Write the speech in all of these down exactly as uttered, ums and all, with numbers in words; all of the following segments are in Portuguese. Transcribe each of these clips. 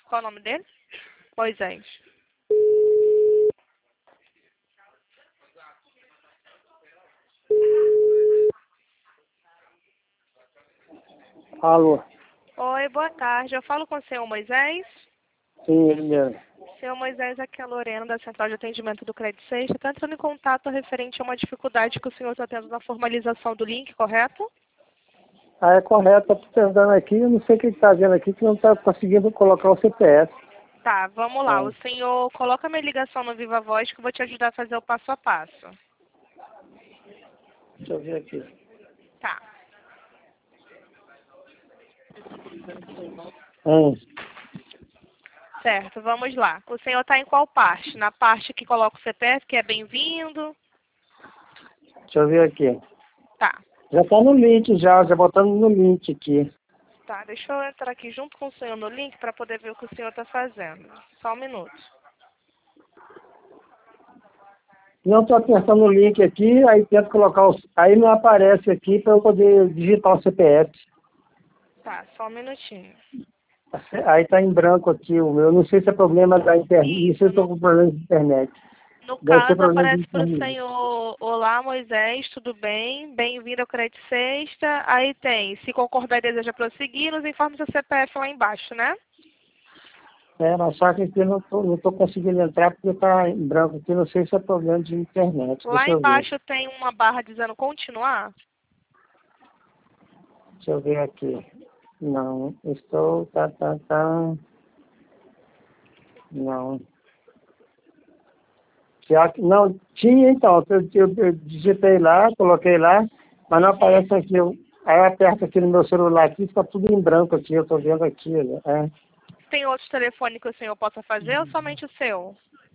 Qual o nome dele? Moisés. Alô? Oi, boa tarde. Eu falo com o senhor Moisés? Sim, ele mesmo. Senhor Moisés, aqui é a Lorena, da Central de Atendimento do Crédito Sexta. Está entrando em contato referente a uma dificuldade que o senhor está tendo na formalização do link, correto? Ah, é correto, estou tentando aqui, eu não sei o que está vendo aqui, que não está conseguindo colocar o C P F. Tá, vamos lá. É. O senhor coloca minha ligação no Viva Voz que eu vou te ajudar a fazer o passo a passo. Deixa eu ver aqui. Tá. Hum. Certo, vamos lá. O senhor está em qual parte? Na parte que coloca o C P F, que é bem-vindo? Deixa eu ver aqui. Tá. Já está no link, já, já botando no link aqui. Tá, deixa eu entrar aqui junto com o senhor no link para poder ver o que o senhor está fazendo. Só um minuto. Não estou apertando o link aqui, aí tento colocar o... Aí não aparece aqui para eu poder digitar o C P F. Tá, só um minutinho. Aí está em branco aqui o meu. Não sei se é problema da internet. Não sei se estou com problema de internet. No Deve ser caso, problema de aparece para o internet. senhor: olá, Moisés, tudo bem? Bem-vindo ao Crédito Sexta. Aí tem, se concordar e deseja prosseguir, nos informe seu C P F lá embaixo, né? É, mas só que aqui eu não estou não tô conseguindo entrar porque está em branco aqui. Não sei se é problema de internet. Lá Deixa eu ver. embaixo tem uma barra dizendo continuar. Deixa eu ver aqui. Não, estou... Tá, tá, tá. Não. Já que- Não, tinha então. Eu, eu, eu digitei lá, coloquei lá, mas não aparece aqui. Eu, aí eu aperto aqui no meu celular aqui, fica tudo em branco aqui. Eu estou vendo aqui. Né? É. Tem outro telefone que o senhor possa fazer ou somente o seu?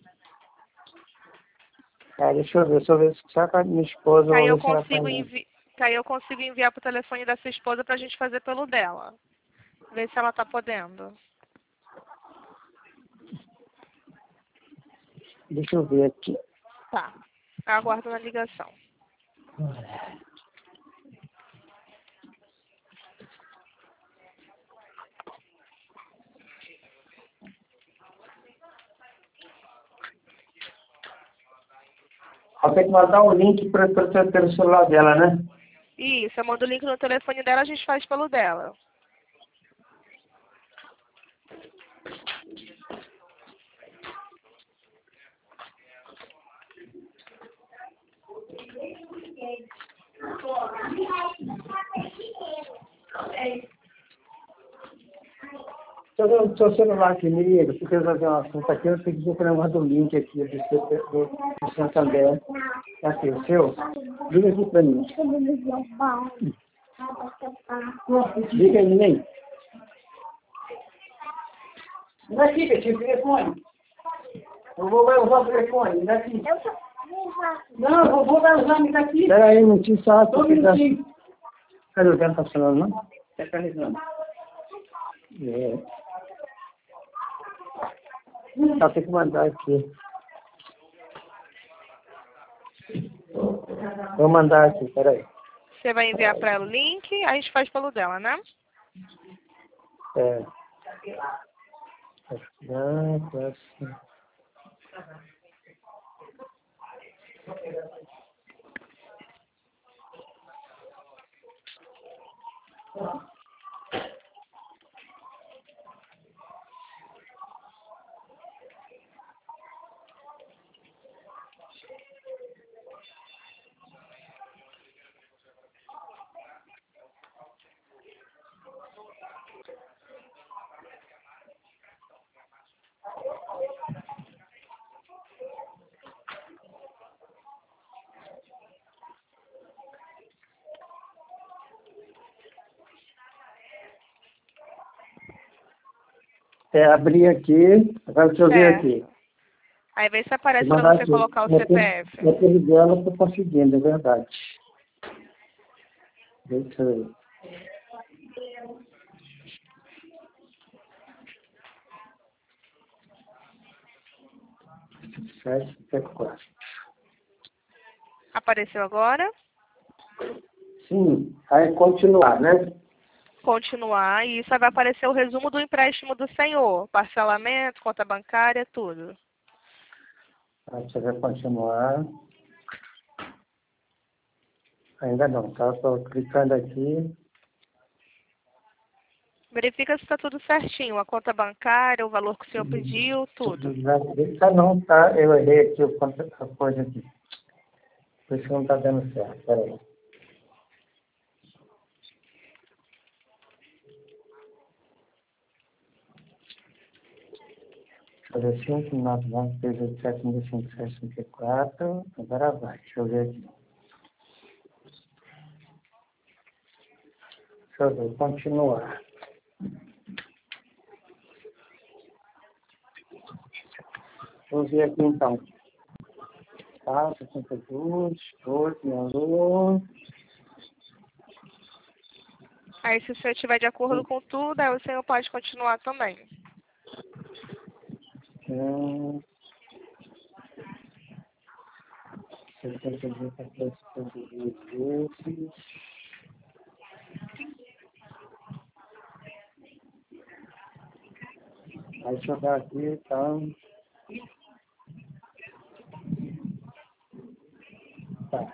É, deixa eu ver, deixa eu ver se só com a minha esposa, Que eu aí vou eu ver se ela consigo, tem. envi... que aí eu consigo enviar para o telefone da sua esposa para a gente fazer pelo dela. Ver se ela está podendo. Deixa eu ver aqui. Tá. Aguardo na ligação. Ela tem que mandar um link para o celular dela, né? Isso, eu mando o link no telefone dela, a gente faz pelo dela. Deixa eu ver o seu celular aqui, me liga. Se quiser fazer um assunto aqui, eu tenho que ver para mandar o link aqui do, do, do Santander. Aqui, o seu? Liga aqui para mim. Liga aí, nem. Daqui, que eu tinha o telefone. Eu vou usar o telefone, daqui. Não, eu vou usar o daqui. Espera aí, não tinha só. Só um minutinho. Cadê o tempo passando, não? Está carregando. É. Só tem que mandar aqui. Vou mandar aqui, peraí. Você vai enviar para ela o link, a gente faz pelo dela, né? É. Ah, tá assim. É, abrir aqui, agora deixa eu ver Certo. aqui. Aí vê se aparece Vou para mandar você aqui. colocar o C P F. Naquele dela eu estou conseguindo, é verdade. Deixa eu ver. Sete, sete, quatro. Apareceu agora? Sim, aí continuar, né? Continuar, e isso aí vai aparecer o resumo do empréstimo do senhor. Parcelamento, conta bancária, tudo. Aí você vai continuar. Ainda não, tá? Estou clicando aqui. Verifica se está tudo certinho. A conta bancária, o valor que o senhor pediu, tudo. Ah, não, tá. Eu errei aqui o conta- a coisa aqui. Por isso que não está dando certo. Peraí. Fazer cinco, nove, nove, três, oito, sete, nove, cinco, sete, cinco, quatro. Agora vai. Deixa eu ver aqui. Deixa eu ver. Continuar. Vou ver aqui então. Tá, sessenta e dois, oito, um. Aí, se o senhor estiver de acordo com tudo, aí o senhor pode continuar também. Hum. sessenta e dois, sessenta e dois, vezes. Aí deixa eu dar aqui, então. Tá.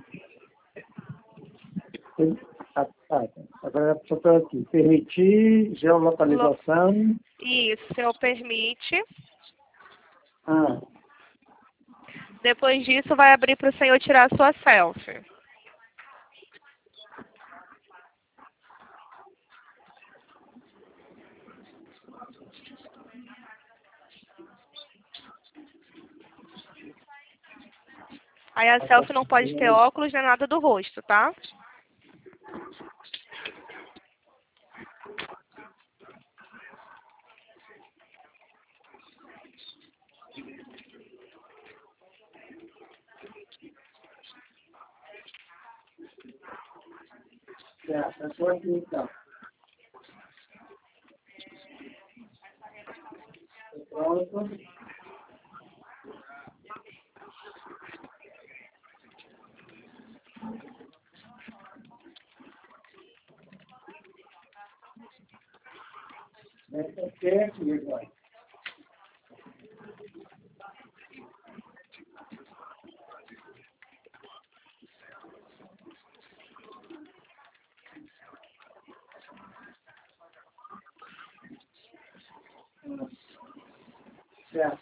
Ah, tá. Agora eu estou aqui. Permitir geolocalização. Isso, o senhor permite. Ah, Depois disso, vai abrir para o senhor tirar a sua selfie. Aí a selfie não pode ter óculos nem nada do rosto, tá? certo. Eu estou aqui, então. Pronto. É certo, agora. Certo.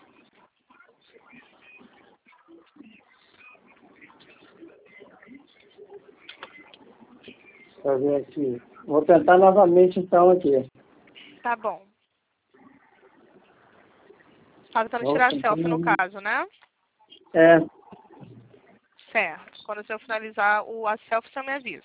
Deixa eu ver aqui. Vou tentar novamente, então, aqui. Tá bom. Tá tentando Vou tirar a selfie no tentar- caso, né? É, Certo. Quando o senhor finalizar o, a selfie, o senhor me avisa.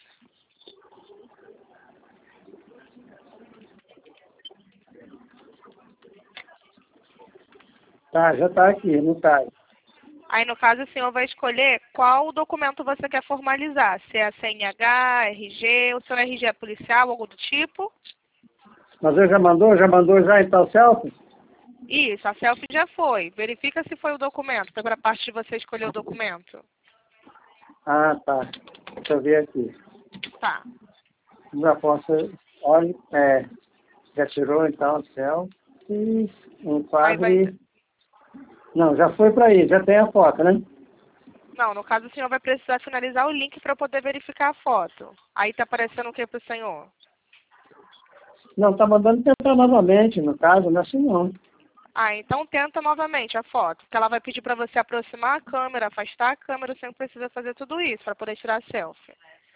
tá, já está aqui, não está. Aí, no caso, o senhor vai escolher qual documento você quer formalizar. Se é C N H, R G, o seu R G é policial, algo do tipo. Mas ele já mandou? Já mandou já então selfie? Isso, a selfie já foi. Verifica se foi o documento. Foi para a parte de você escolher o documento. Ah, tá. Deixa eu ver aqui. Tá. Já posso. Olha, é. Já tirou então o selfie. Um Aí vai... quadro. Não, já foi para aí, já tem a foto, né? Não, no caso, o senhor vai precisar finalizar o link para poder verificar a foto. Aí tá aparecendo o que para o senhor? Não, tá mandando tentar novamente, no caso, não é assim não. Ah, então tenta novamente a foto, porque ela vai pedir para você aproximar a câmera, afastar a câmera, você não precisa fazer tudo isso para poder tirar a selfie.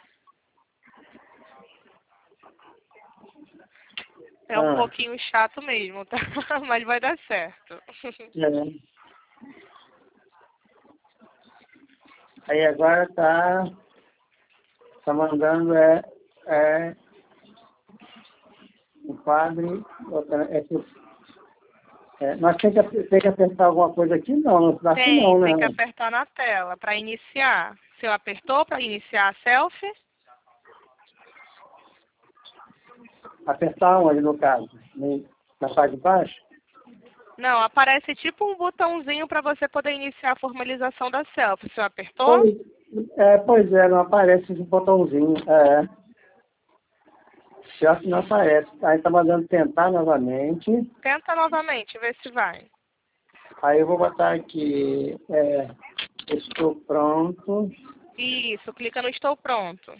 É um Ah, pouquinho chato mesmo, tá? Mas vai dar certo. é. Aí agora tá, tá mandando é, é o padre, outra, é, que- é, nós tem que, tem que apertar alguma coisa aqui? Não, não dá aqui Tem, não, tem que né? apertar na tela para iniciar. Você apertou para iniciar a selfie? Apertar onde, no caso? Ne- Na parte de baixo? Não, aparece tipo um botãozinho para você poder iniciar a formalização da selfie. Você apertou? Pois é, pois é, não aparece esse botãozinho. É. Certo, não aparece. Aí tá mandando tentar novamente. Tenta novamente, vê se vai. Aí eu vou botar aqui, é, estou pronto. Isso, clica no estou pronto.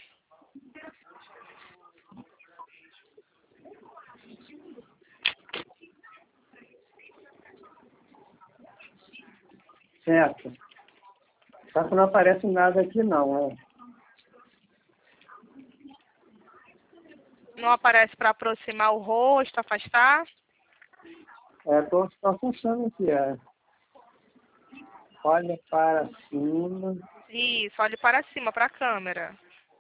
Certo. Só que não aparece nada aqui não, é. Não aparece para aproximar o rosto, afastar? É, tô, tô funcionando aqui, é. Olha para cima. Isso, olhe para cima, para a câmera.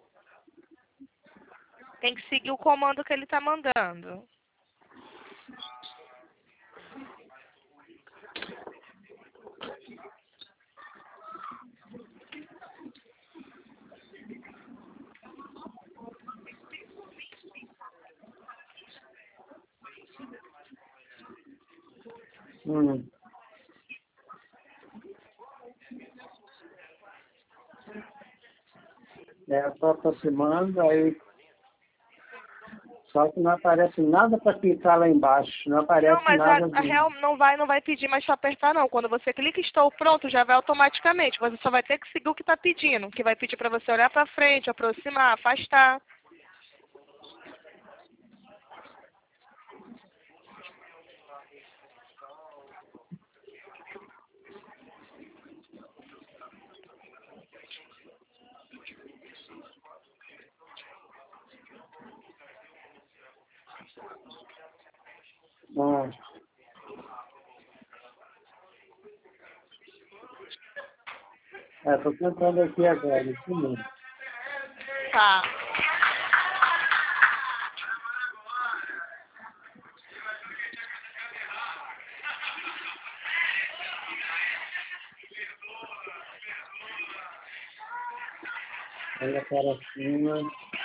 Tem que seguir o comando que ele está mandando. Hum. É, eu tô aproximando, aí... Só que não aparece nada para clicar lá embaixo. Não aparece Não, mas nada a, a de... real não vai, não vai pedir mais para apertar, não. Quando você clica estou pronto, já vai automaticamente. Você só vai ter que seguir o que está pedindo. Que vai pedir para você olhar para frente, aproximar, afastar. Hum. É, tô tentando aqui agora, isso mesmo. Tá. Olha para cima.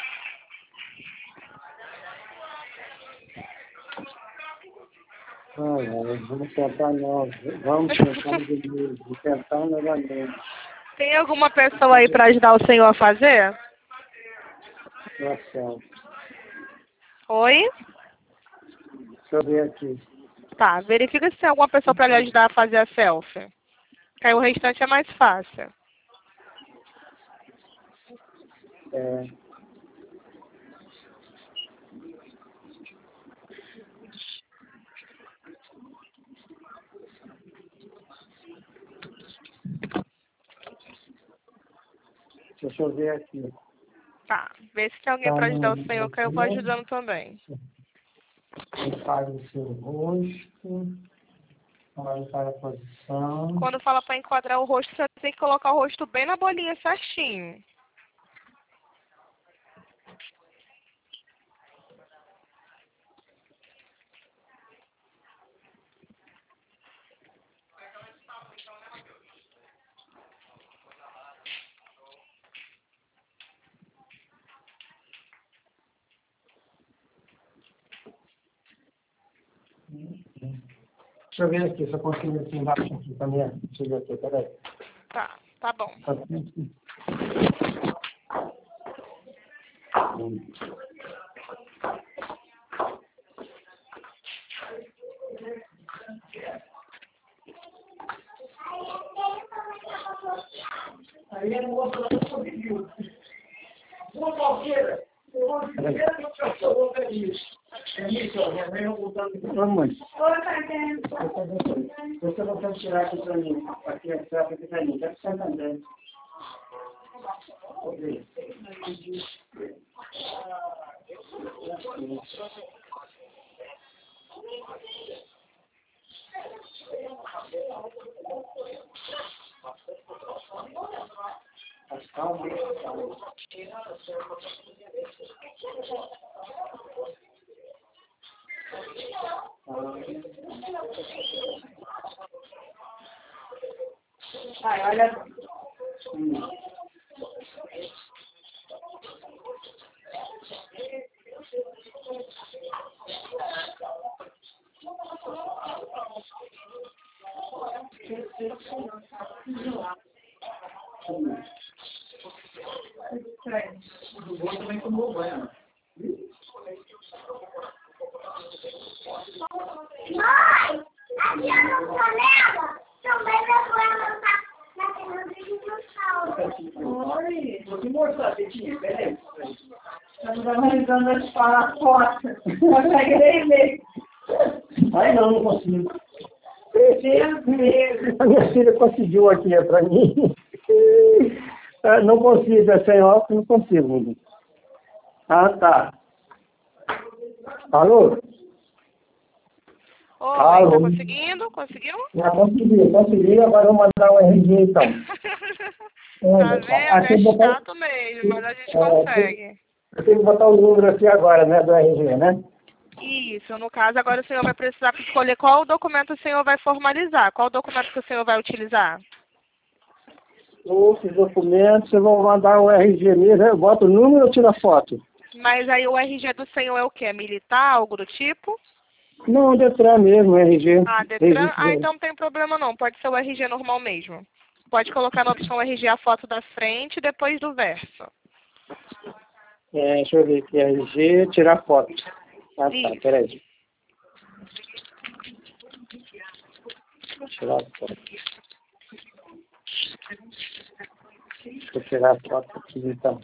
Ah, vamos tentar novo. Vamos tentar de novo. Vou tentar novamente. Tem alguma pessoa aí para ajudar o senhor a fazer? Nossa, Oi? deixa eu ver aqui. Tá, verifica se tem alguma pessoa para lhe ajudar a fazer a selfie. Que aí o restante é mais fácil. É, deixa eu ver aqui. Tá, vê se tem alguém Tá para ajudar o no senhor, que aí eu vou ajudando também. faz o seu rosto. Olha para a posição. Quando fala para enquadrar o rosto, você tem que colocar o rosto bem na bolinha certinho. Deixa eu ver aqui, se eu consigo aqui embaixo aqui também. Deixa eu ver aqui, peraí. Tá, tá bom. Tá aqui. Hum. Aí a moça lá conseguiu. Uma qualquer, eu vou dizer que eu sou outra isso. É isso, ó, minha mãe não voltando. Vamos. Você não quer tirar aqui para mim. Aqui é certo, aqui para mim. Quer que você também. Ok. Calma, calma. Vai, olha. Hum. O outro também tomou banho. Betinha, peraí. Estamos analisando as fotos. Consegue ler? Ai, não, não consigo. Preciso mesmo. A minha filha conseguiu aqui é para mim. Não consigo, é sem óculos, não consigo. Ah, tá. Alô? Oi, Alô? tá conseguindo? Conseguiu? Já consegui, consegui, agora eu vou mandar o R G então. Tá vendo? É botar... chato mesmo, mas a gente é, consegue. Eu tenho que botar o número aqui agora, né, do R G, né? Isso, no caso, agora o senhor vai precisar escolher qual documento o senhor vai formalizar. Qual documento que o senhor vai utilizar? Os documentos, eu vou mandar o R G mesmo, eu boto o número ou tiro a foto? Mas aí o R G do senhor é o quê? Militar, algo do tipo? Não, Detran mesmo, R G. Ah, Detran? Ah, então não tem problema não, pode ser o R G normal mesmo. Pode colocar na opção R G a foto da frente e depois do verso. É, deixa eu ver aqui, R G, tirar foto. Ah, Isso. tá, peraí. Tirar a foto. Deixa eu tirar a foto aqui, então.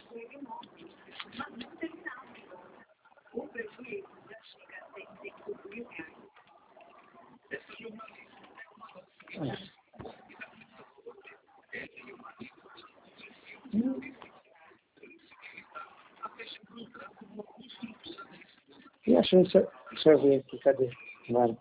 E achei, deixa, deixa eu ver aqui, cadê? Vale.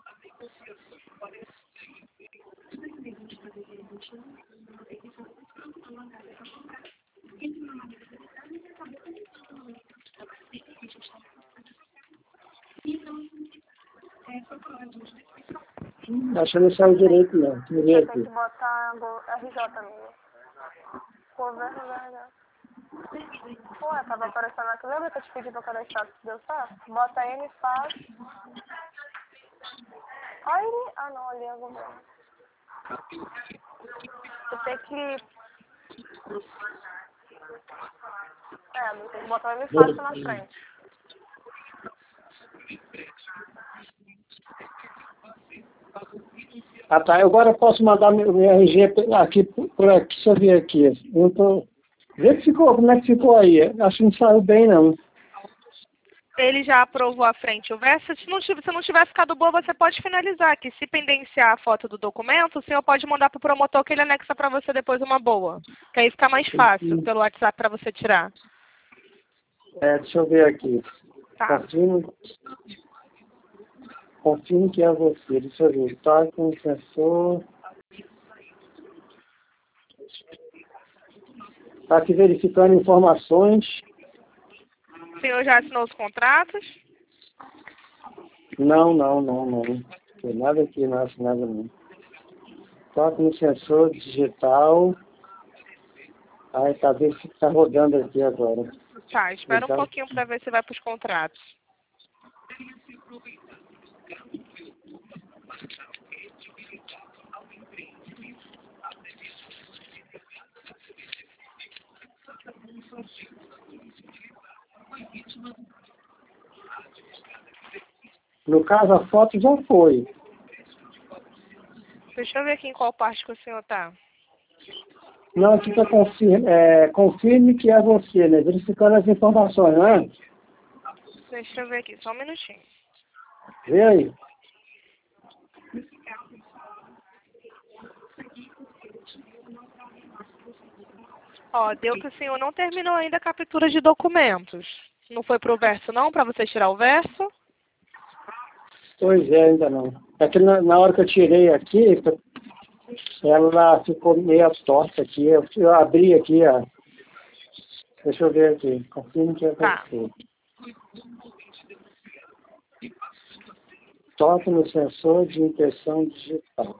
Acho que não saiu direito, não. Tirei Você aqui. tem que botar R J mesmo. Governo Verga. Ué, tava aparecendo aqui. Lembra que eu te pedi pra cadastrar se deu certo? Bota N, faz. Aí, ah não, ali é o governo. Você tem que... É, tem que botar N fácil na frente. Ah, tá. Eu agora posso mandar meu, meu R G aqui, por aqui, deixa eu ver aqui. Eu tô... Vê que ficou, como é que ficou aí? Acho que não saiu bem, não. Ele já aprovou a frente e o verso. Se não, tiver, se não tiver ficado boa, você pode finalizar. Que se pendenciar a foto do documento, o senhor pode mandar para o promotor que ele anexa para você depois uma boa. Que aí fica mais fácil pelo WhatsApp para você tirar. É, deixa eu ver aqui. Tá. Confirme, confirme que é você. Deixa eu ver. Tá com o sensor. Está aqui verificando informações. O senhor já assinou os contratos? Não, não, não, não. Não tem nada aqui, não acho nada não. Toca no sensor digital. Aí tá vendo se tá rodando aqui agora. Tá, espera Então, um pouquinho para ver se vai para os contratos. no caso, a foto já foi. Deixa eu ver aqui em qual parte que o senhor tá. Não, aqui tá confirme, é, confirme que é você, né? Verificando as informações, não é? Deixa eu ver aqui, só um minutinho. Vê aí. Ó, deu que o senhor não terminou ainda a captura de documentos. Não foi pro verso não, para você tirar o verso? Pois é, ainda não. É que na, na hora que eu tirei aqui, ela ficou meio torta aqui. Eu, eu abri aqui, ó. Deixa eu ver aqui. Confirme que é Tá. você. Toque no sensor de impressão digital.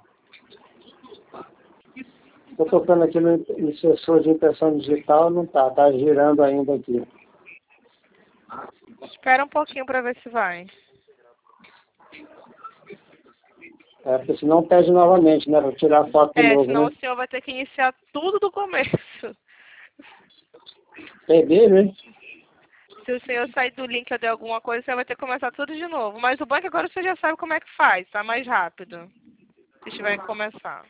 Estou tocando aqui no, no sensor de impressão digital, não tá, tá girando ainda aqui. Espera um pouquinho para ver se vai. É, porque senão pede novamente, né? Vou tirar a foto de É, novo, senão né? o senhor vai ter que iniciar tudo do começo. Peguei, né? Se o senhor sair do link ou de alguma coisa, você vai ter que começar tudo de novo. Mas o bom é que agora você já sabe como é que faz, tá mais rápido. Se tiver que começar.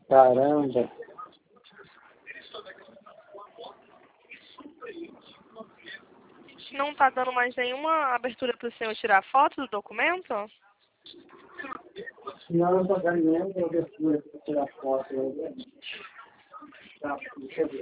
Caramba. Não tá dando mais nenhuma abertura para o senhor tirar foto do documento? Não, não tô dando nenhuma abertura para tirar foto. Tá, deixa eu ver.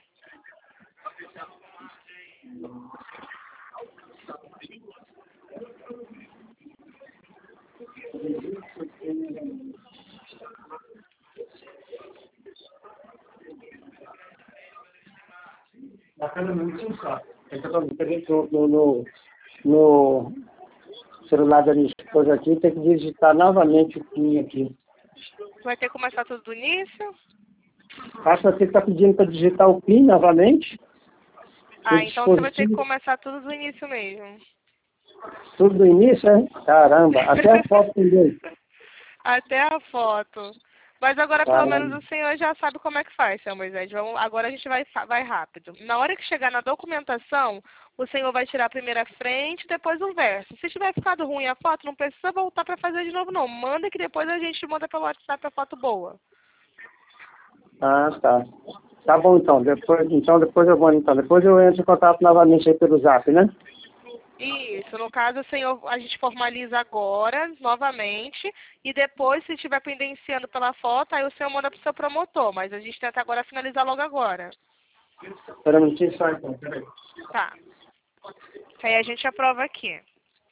Bacana muito sensato. É que eu tô no, no, no celular da minha esposa aqui, tem que digitar novamente o PIN aqui. Vai ter que começar tudo do início? Acho que você está pedindo para digitar o PIN novamente? Ah, então você vai ter que começar tudo do início mesmo. Tudo do início, é? Caramba, até a foto também. Até a foto. Mas agora, Caramba. pelo menos, o senhor já sabe como é que faz, senhor Moisés. Vamos, agora a gente vai, vai rápido. Na hora que chegar na documentação, o senhor vai tirar primeiro a frente, depois o verso. Se tiver ficado ruim a foto, não precisa voltar para fazer de novo, não. Manda que depois a gente manda pelo WhatsApp a foto boa. Ah, tá. Tá bom, então. Depois, então, depois eu vou, então. Depois eu entro em contato novamente aí pelo Zap, né? Isso, no caso, o senhor, a gente formaliza agora, novamente, e depois, se estiver pendenciando pela foto, aí o senhor manda para o seu promotor, mas a gente tenta agora finalizar logo agora. Espera um minutinho só, então. Peraí. Tá. Aí a gente aprova aqui.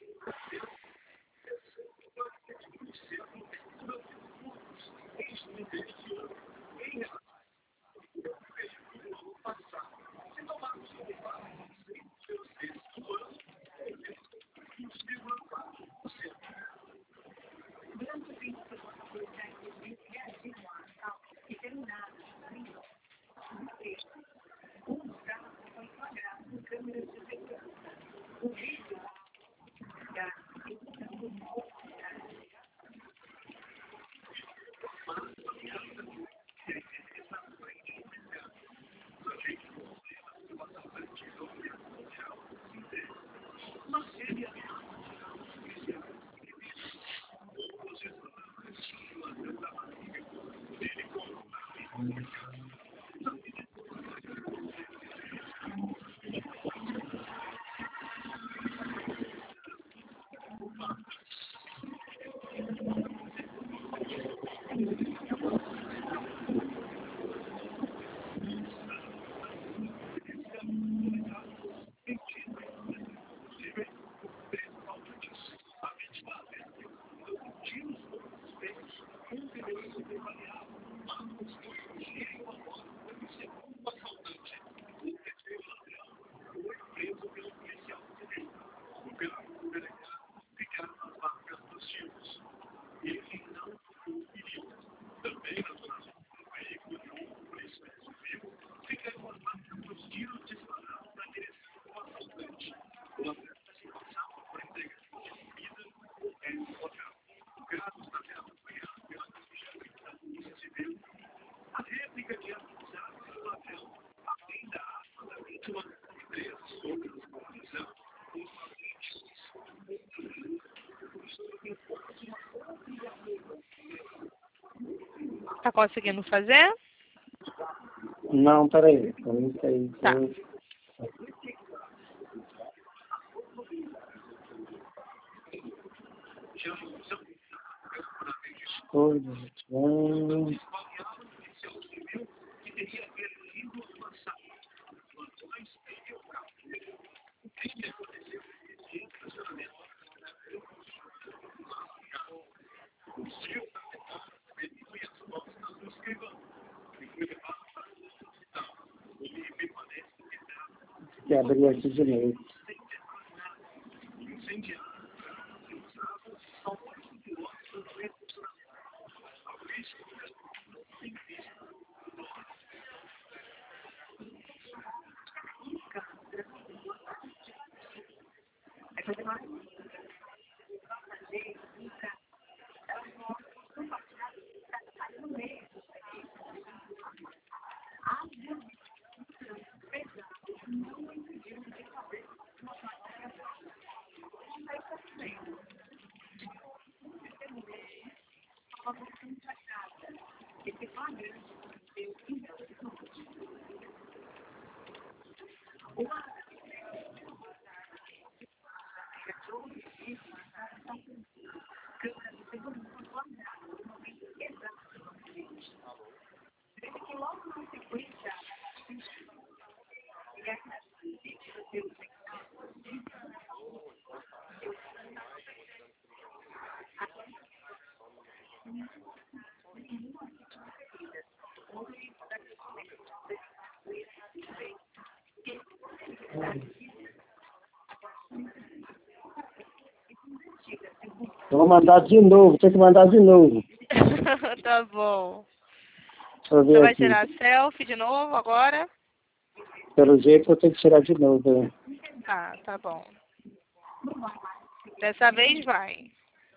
Tá conseguindo fazer? Não, peraí. Peraí, Tá. Todos. Que abrir aqui de novo. Eu vou mandar de novo, tem que mandar de novo. Tá bom. Deixa eu ver Você vai aqui. tirar selfie de novo agora? Pelo jeito eu tenho que tirar de novo. Né? Tá, tá bom. Dessa vez vai.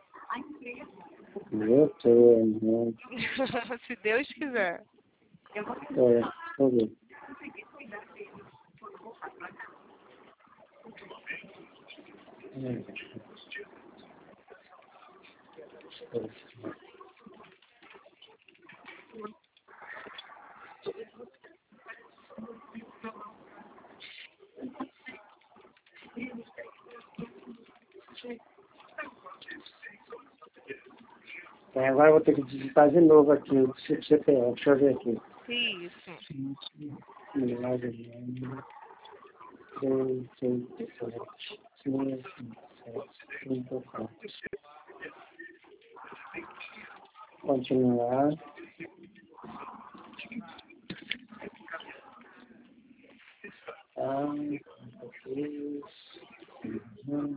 Meu Deus, né? Se Deus quiser. É, deixa eu ver. É, agora eu vou ter que digitar de novo aqui o C P F. Deixa eu ver aqui. Isso. Continuar. Ah, uhum.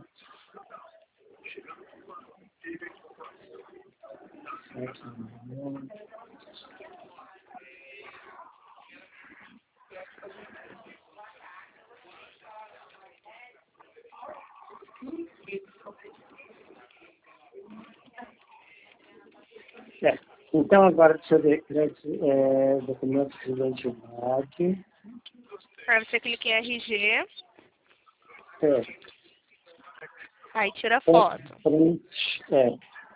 É, então agora deixa eu ver, é, documentos de identidade. Aí você clica em R G, É, aí tira foto. é,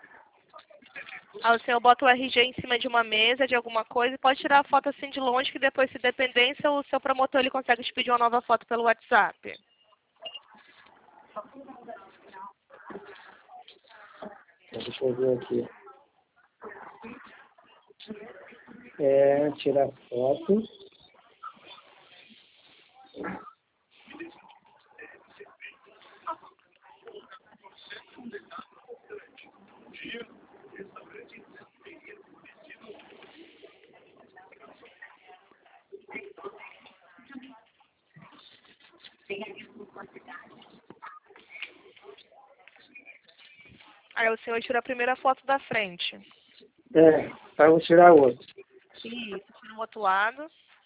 Aí o senhor bota o R G em cima de uma mesa, de alguma coisa, e pode tirar a foto assim de longe, que depois, se dependência, o seu promotor ele consegue te pedir uma nova foto pelo WhatsApp. deixa eu ver aqui. É, tirar foto. Aí o senhor tira a primeira foto da frente. É, tá, eu vou tirar outro. Isso, tira o outro lado.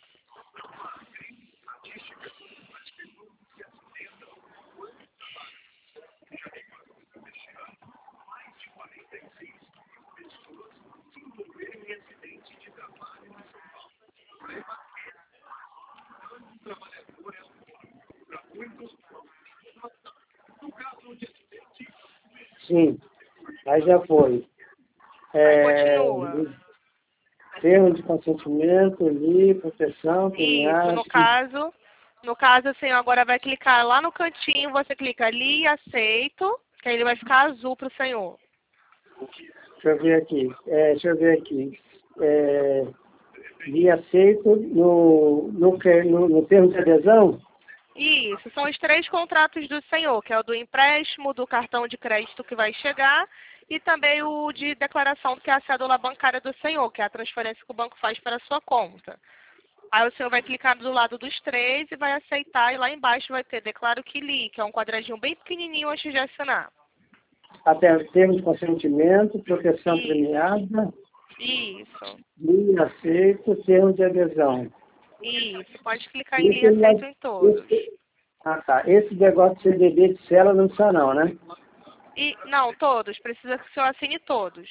Sim, aí já foi. Aí É, continua. termo de consentimento, li, proteção, Isso, premiar. no caso, no caso, o senhor agora vai clicar lá no cantinho, você clica ali e aceito, que aí ele vai ficar azul para o senhor. Deixa eu ver aqui. É, deixa eu ver aqui. É, li aceito no, no, que- no, no termo de adesão? Isso, são os três contratos do senhor, que é o do empréstimo, do cartão de crédito que vai chegar e também o de declaração, que é a cédula bancária do senhor, que é a transferência que o banco faz para a sua conta. Aí o senhor vai clicar do lado dos três e vai aceitar, e lá embaixo vai ter declaro que li, que é um quadradinho bem pequenininho antes de assinar. Até termo de consentimento, proteção Isso, premiada, isso, li, aceito, termo de adesão. isso. Pode clicar em li Esse, aceito em todos. esse, ah, tá. Esse negócio de C D B de célula não precisa não, né? E, não, todos. Precisa que o senhor assine todos.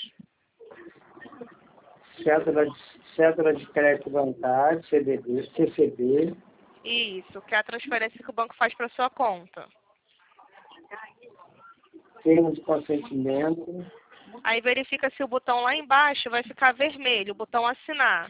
Cédula de, cédula de crédito bancário, C D B, C C B. Isso, que é a transferência que o banco faz para sua conta. Termo de consentimento. Aí verifica se o botão lá embaixo vai ficar vermelho, o botão assinar.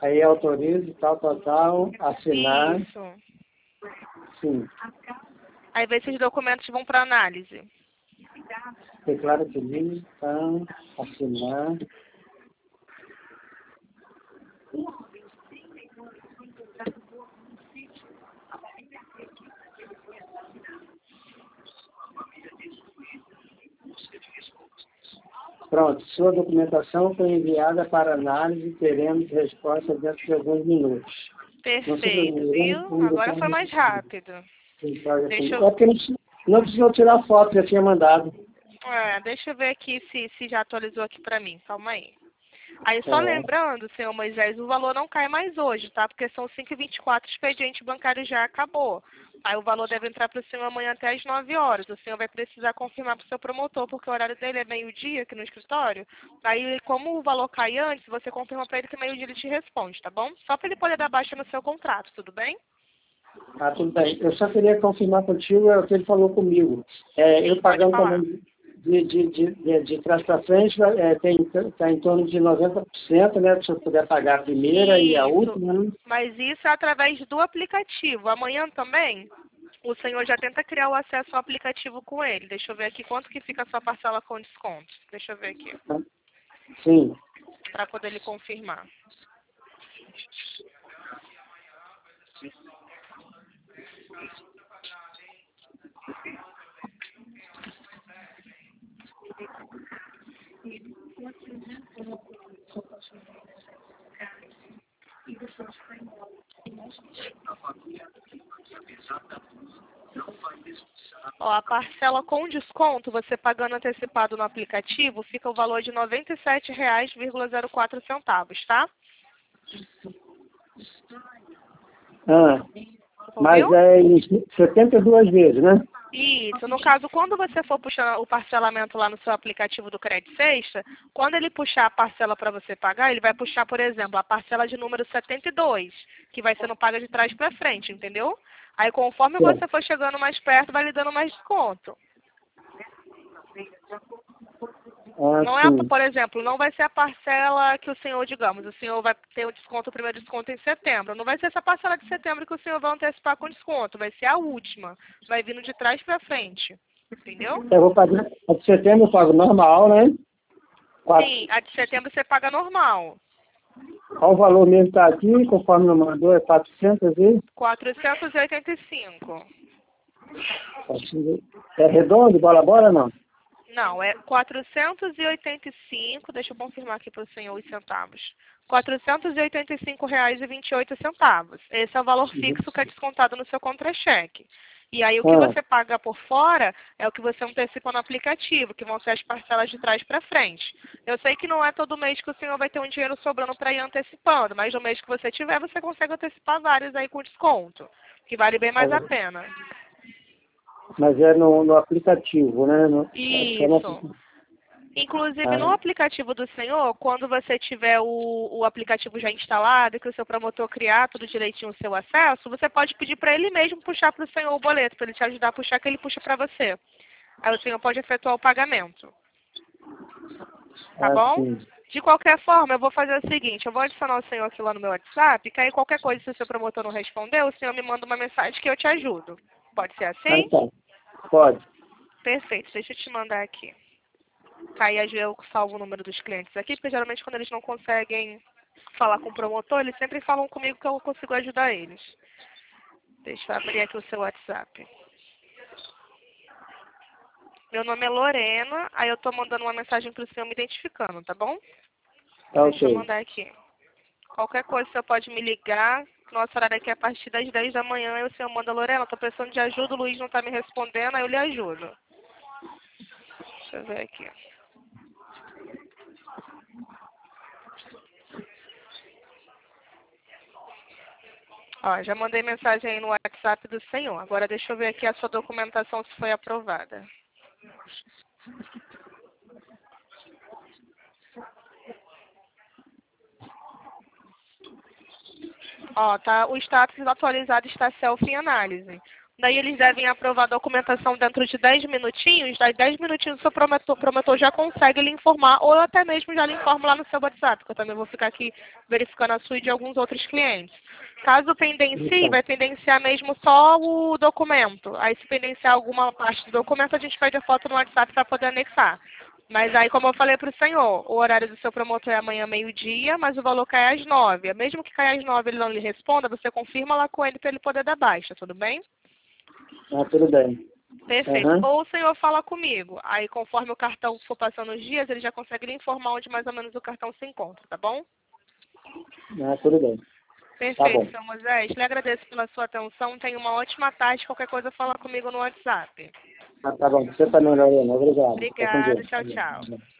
Aí autorizo, tal, tal, tal, assinar. Isso. Sim. Aí vê se os documentos vão para análise. Declara pedido, tá, assinar. Pronto, sua documentação foi enviada para análise e teremos resposta dentro de alguns minutos. Perfeito, viu? Agora foi mais rápido. Deixa eu... É porque não precisou, não precisou tirar foto, já tinha mandado. É, deixa eu ver aqui se, se já atualizou aqui pra mim. Calma aí. Aí só É. lembrando, senhor Moisés, o valor não cai mais hoje, tá? Porque são cinco e vinte e quatro, o expediente bancário já acabou. Aí o valor deve entrar para o senhor amanhã até às nove horas. O senhor vai precisar confirmar para o seu promotor, porque o horário dele é meio-dia aqui no escritório. Aí, como o valor cai antes, você confirma para ele que meio-dia ele te responde, tá bom? Só para ele poder dar baixa no seu contrato, tudo bem? Ah, tudo bem. Eu só queria confirmar contigo é o que ele falou comigo. É, Sim, eu pagando falar. também de, de, de, de, de trás para frente, é, tem, tá em torno de noventa por cento, né? Se eu puder pagar a primeira Isso. e a última, né? Mas isso é através do aplicativo. Amanhã também, o senhor já tenta criar o acesso ao aplicativo com ele. Deixa eu ver aqui quanto que fica a sua parcela com desconto. Deixa eu ver aqui. Sim. Para poder lhe confirmar. Ó, a parcela com desconto, você pagando antecipado no aplicativo, fica o valor de noventa e sete reais e zero quatro centavos, tá? Ah, mas é em setenta e duas vezes, né? Isso. No caso, quando você for puxar o parcelamento lá no seu aplicativo do Crédito Sexta, quando ele puxar a parcela para você pagar, ele vai puxar, por exemplo, a parcela de número setenta e dois, que vai sendo paga de trás para frente, entendeu? Aí, conforme Sim. você for chegando mais perto, vai lhe dando mais desconto. Ah, Não é, sim. por exemplo, não vai ser a parcela que o senhor, digamos, o senhor vai ter o desconto, o primeiro desconto em setembro. Não vai ser essa parcela de setembro que o senhor vai antecipar com desconto, vai ser a última. Vai vindo de trás para frente. Entendeu? Eu vou pagar, a de setembro eu pago normal, né? Quatro. Sim, a de setembro você paga normal. Qual o valor mesmo está aqui, conforme não mandou, é quatrocentos e... quatrocentos e oitenta e cinco. É redondo, bola bola não? Não, é quatrocentos e oitenta e cinco, deixa eu confirmar aqui para o senhor os centavos. quatrocentos e oitenta e cinco reais e vinte e oito centavos. Esse é o valor fixo que é descontado no seu contra-cheque. E aí o que Ah. você paga por fora é o que você antecipa no aplicativo, que vão ser as parcelas de trás para frente. Eu sei que não é todo mês que o senhor vai ter um dinheiro sobrando para ir antecipando, mas no mês que você tiver, você consegue antecipar vários aí com desconto, que vale bem mais a pena. Mas é no, no aplicativo, né? No, Isso. Inclusive, ah. no aplicativo do senhor, quando você tiver o, o aplicativo já instalado, que o seu promotor criar tudo direitinho o seu acesso, você pode pedir para ele mesmo puxar para o senhor o boleto, para ele te ajudar a puxar, que ele puxa para você. Aí o senhor pode efetuar o pagamento. Tá ah, bom? sim. De qualquer forma, eu vou fazer o seguinte, eu vou adicionar o senhor aqui lá no meu WhatsApp, que aí qualquer coisa, se o seu promotor não responder, o senhor me manda uma mensagem que eu te ajudo. Pode ser assim? Ah, tá. Pode. Perfeito, deixa eu te mandar aqui. Aí eu salvo o número dos clientes aqui, porque geralmente quando eles não conseguem falar com o promotor, eles sempre falam comigo que eu consigo ajudar eles. Deixa eu abrir aqui o seu WhatsApp. Meu nome é Lorena, aí eu tô mandando uma mensagem pro senhor me identificando, tá bom? Tá, Deixa eu ok. mandar aqui. Qualquer coisa, o senhor pode me ligar. Nosso horário aqui é a partir das dez da manhã, e o senhor manda, Lorena, tô precisando de ajuda, o Luiz não tá me respondendo, aí eu lhe ajudo. Deixa eu ver aqui. Ó, já mandei mensagem aí no WhatsApp do senhor. Agora deixa eu ver aqui a sua documentação se foi aprovada. Ó, tá, o status atualizado está selfie em análise. Daí eles devem aprovar a documentação dentro de dez minutinhos. Daí dez minutinhos o seu promotor, promotor já consegue lhe informar, ou até mesmo já lhe informa lá no seu WhatsApp, que eu também vou ficar aqui verificando a sua e de alguns outros clientes. Caso pendencie, vai pendenciar mesmo só o documento. Aí se pendenciar alguma parte do documento, a gente pede a foto no WhatsApp para poder anexar. Mas aí, como eu falei para o senhor, o horário do seu promotor é amanhã meio-dia, mas o valor cai às nove. Mesmo que caia às nove e ele não lhe responda, você confirma lá com ele para ele poder dar baixa, tudo bem? Ah, tudo bem. Perfeito. Uhum. Ou o senhor fala comigo. Aí, conforme o cartão for passando os dias, ele já consegue lhe informar onde mais ou menos o cartão se encontra, tá bom? Ah, tudo bem. Perfeito, Tá bom. senhor Moisés. Lhe agradeço pela sua atenção. Tenha uma ótima tarde. Qualquer coisa, fala comigo no WhatsApp. Ah, tá bom. Você também, Lorena. Obrigado. Fica com Obrigada. Deus. Tchau, tchau.